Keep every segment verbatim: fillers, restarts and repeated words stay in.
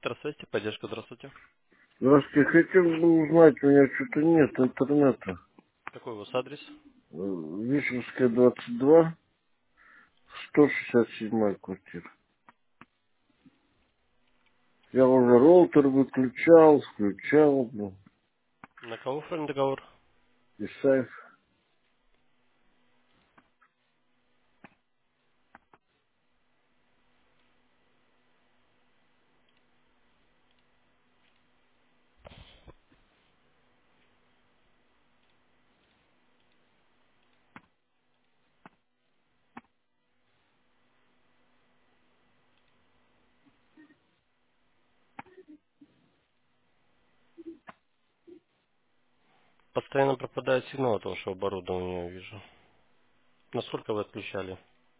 Здравствуйте, поддержка, здравствуйте. Здравствуйте, хотел бы узнать, у меня что-то нет интернета. Какой у вас адрес? Э, Вишенская, двадцать два, сто шестьдесят седьмая квартира. Я уже роутер выключал, включал, ну, На кого оформлен договор? и сайт. Постоянно пропадает сигнал от вашего оборудования, я вижу. Насколько вы отключали?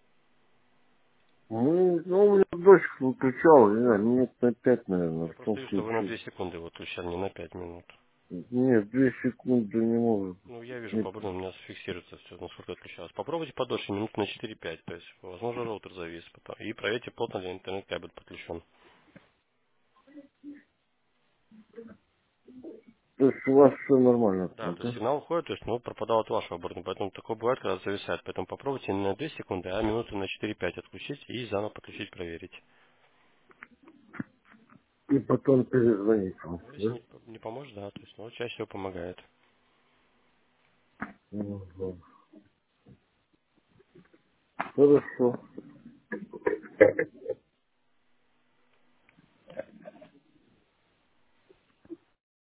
Ну, ну, у меня дочь выключал, не знаю, минут на пять, наверное, Я потом просто вижу, что вы на включил. две секунды его отключали, не на пять минут. Нет, две секунды не может быть. Ну, я вижу, по Нет. оборудованию у меня фиксируется все, насколько отключалось. Попробуйте подольше, минут на четыре-пять, то есть, возможно, роутер завис потом. И проверьте, плотно ли интернет-кабель подключен. То есть у вас все нормально Да, там, то есть да? сигнал уходит, то есть, ну, пропадал от вашего оборудования, поэтому такое бывает, когда зависает. Поэтому попробуйте не на две секунды, а минуты на четыре-пять отключить и заново подключить, проверить. И потом перезвонить вам, Ну, если да? не, по- не поможет, да, то есть, ну, чаще всего помогает. Мгм. Хорошо.